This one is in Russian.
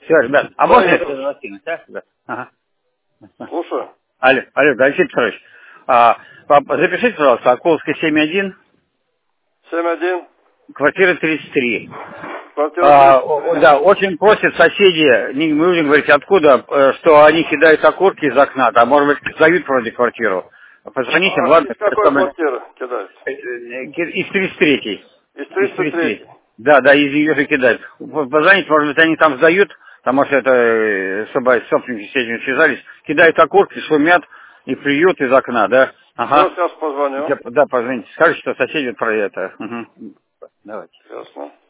Все, ребят. А можно я закинуть, а? Да. Ага. Слушаю. Алло, Алексей Петрович. Запишите, пожалуйста, Околовская 7-1, 7-1, квартира 33. квартира 33. Да, очень просят соседи, не будем говорить откуда, что они кидают окурки из окна, там, может быть, сдают вроде квартиру. Позвоните, А ладно? из какой квартиры кидают? Из 33-й. Из Из 33-й. 33. Да, из ее же кидают. Позвоните, может быть, они там сдают, потому что это, чтобы собственники с этим связались, кидают окурки, шумят и плюют из окна, да? Все, Ага. сейчас позвоню. Да, позвоните. Скажите, что соседи про это. Угу. Давайте. Ясно.